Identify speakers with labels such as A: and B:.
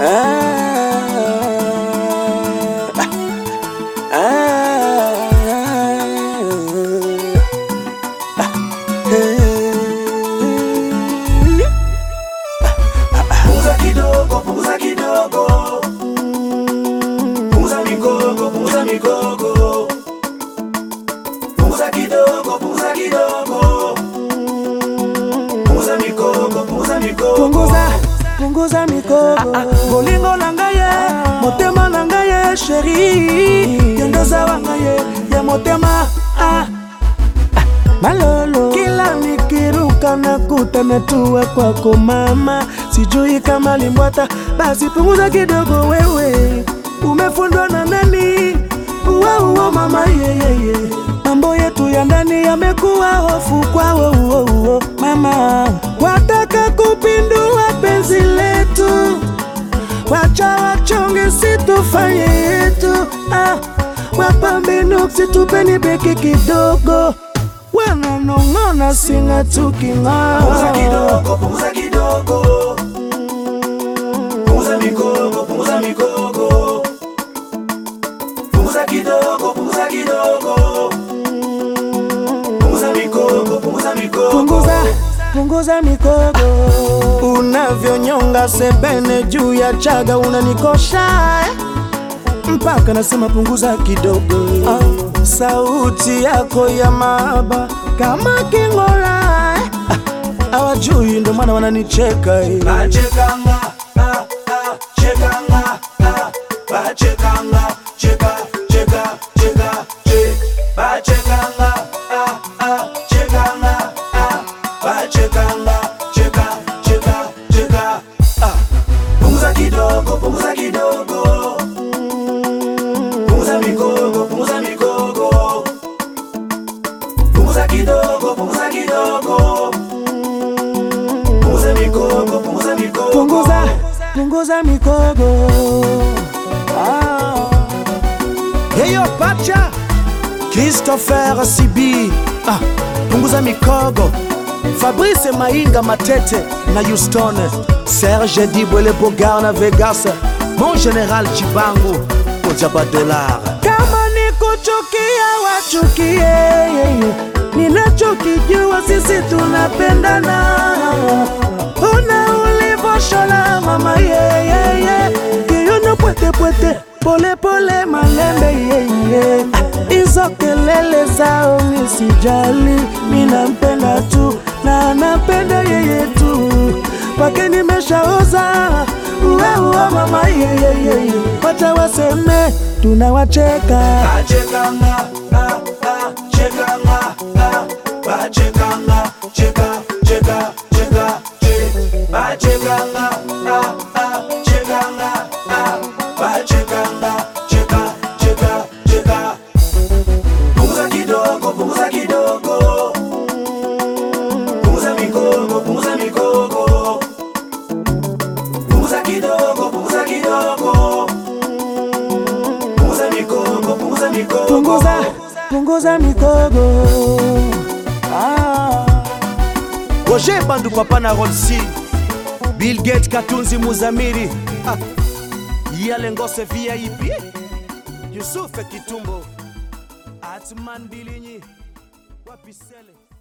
A: Punguza kidogo, punguza kidogo. Punguza mikogo, punguza mikogo. Punguza kidogo, punguza kidogo. Punguza mikogo, punguza mikogo.
B: Punguza mikogo. Bolingo nangaye, motema nangaye, chérie. Yondoza wangaye, ya motema. Malolo, kila nikiruka nakuta metua kwako mama. Sijui kama limbwata, basi punguza kidogo wewe. Umefundwa na nani? Uwa mama yeye. Mambo yetu ya ndani yamekuwa hofu kwao mama. Wataka kupindua penzi letu, wacha wachonge situfanye yetu. Wapambe nuksi tupeni beki kidogo. Wananong'ona singa tukinga.
A: Punguza kidogo, punguza kidogo. Punguza mikogo, punguza mikogo. Punguza kidogo, punguza kidogo. Punguza mikogo, punguza mikogo.
B: Punguza mikogo. Unavyonyonga sebene juu ya chaga unanikosha mpaka nasema punguza kidogo. Sauti yako ya mahaba kama kingora. Hawajui ndo maana wananicheka.
A: Bachekanga, chekanga, bachekanga, cheka, cheka, cheka, che. Bachekanga, chekanga, bachekanga, cheka, cheka, cheka. Punguza kidogo, punguza kidogo. Punguza mikogo, punguza mikogo. Punguza kidogo, punguza kidogo. Punguza mikogo, punguza mikogo.
B: Punguza mikogo. Heyo pacha Christopher Sibi. Punguza mikogo. Fabrice Mainga Matete na Houston. Serge Dibwele Bogar na Vegas. Mon général Chibangu Ojaba dollar. Kama ni kuchukia wachukie. Ninachokijua sisi tunapendana. Una ulivoshola mama yeye. Kiyono pwete pwete, pole pole malembe yeye. Izo kelele zao nisijali. Minampenda tu na napenda yeye tu. Pake nimeshaoza. Uwa mama yeye. Wacha waseme tunawacheka.
A: Bachekanga, chekanga, bachekanga, cheka, cheka, cheka, che. Bachekanga, chekanga, bachekanga, cheka, cheka, cheka. Punguza kidogo, punguza kidogo. Punguza mikogo, punguza mikogo. Punguza kidogo, punguza kidogo. Punguza mikogo, punguza mikogo.
B: Punguza mikogo. Roger Bandu Papa na Rolsi. Bill Gates Katunzi Muzamiri. Yale Ngose VIP. Yusuf Kitumbo. Atman Bilinyi. Wapisele.